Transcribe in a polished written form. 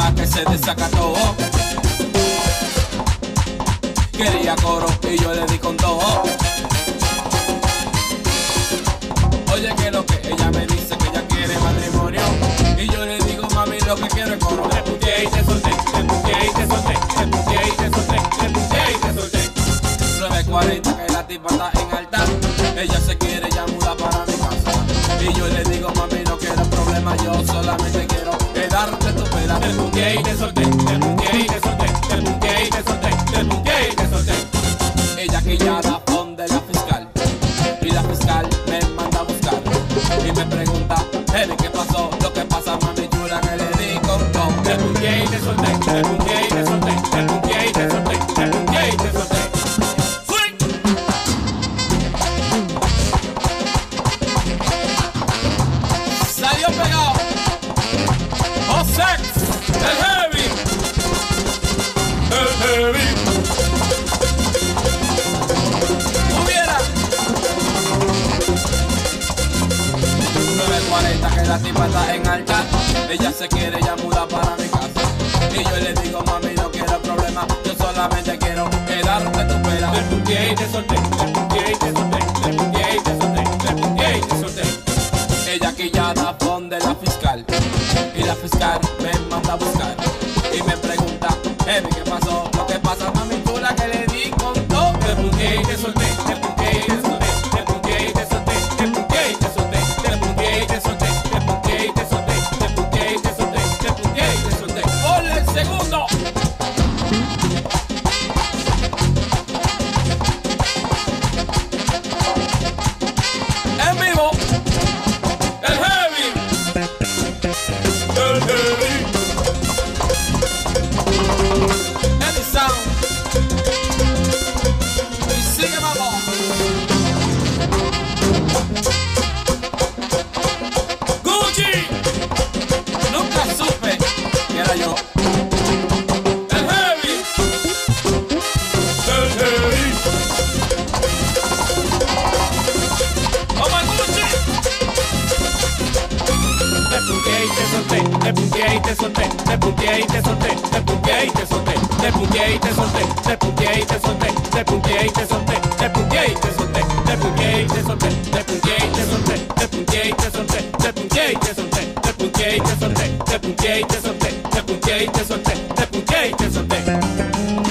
tipa que se desacató. Quería coro y yo le di con todo. Oye, que lo que ella me dice que ella quiere matrimonio. Y yo le digo, mami, lo que quiero es coro. Te punteé y te solté, te punteé y te solté, te punteé y te solté, te punteé y te solté. 9:40 que la tipa está en alta. Ella se quiere ya mudar para mi casa. Y yo le digo, mami, no quiero problemas, yo solamente quiero darte tu pela. Te punteé y te solté, te punteé y te solté, te punteé y te solté, te punteé y te solté. Ella quillada donde la fiscal. Y la fiscal me manda a buscar. Y me pregunta, hey, ¿qué pasó? Lo que pasa, mami chula, que le di con todo. Te punteé y te solté, te punteé y te solté, te punteé y te solté, te punteé y te solté. Salió pegado. Sex, el heavy, el heavy. Hubiera 9:40 que la tipa está en alta. Ella se quiere ya mudar para mi casa. Y yo le digo, mami, no quiero problema, yo solamente quiero quedarte tu pela. Te punteé y te solté, te punteé y te solté, te punteé y te solté, te punteé y te solté. Ella quillada donde la fiscal. Y la fiscal me manda a buscar. Y me pregunta, hey, ¿qué pasó? Lo que pasa, mami chula, que le di con todo. Te punteé y te solté, te punteé y te solté, te punteé y te solté, te punteé y te solté, te punteé y te solté, te punteé y te solté, te punteé y te solté, te punteé y te solté. ¡Ponle el segundo! En vivo, el heavy. Any sound. Y sigue, mamá. Gucci. Nunca supe que era yo. El heavy. El heavy. Oh my Gucci. Te punteé y te solté, te punteé y te solté, te punteé y te solté, te punteé y te solté, te punteé y te solté, te punteé y te solté, te punteé y te solté, te punteé y te solté, te punteé y te solté, te punteé y te solté, te punteé y te solté, te punteé y te solté, te punteé y te solté, te punteé y te solté, te punteé y te solté, te punteé y te solté.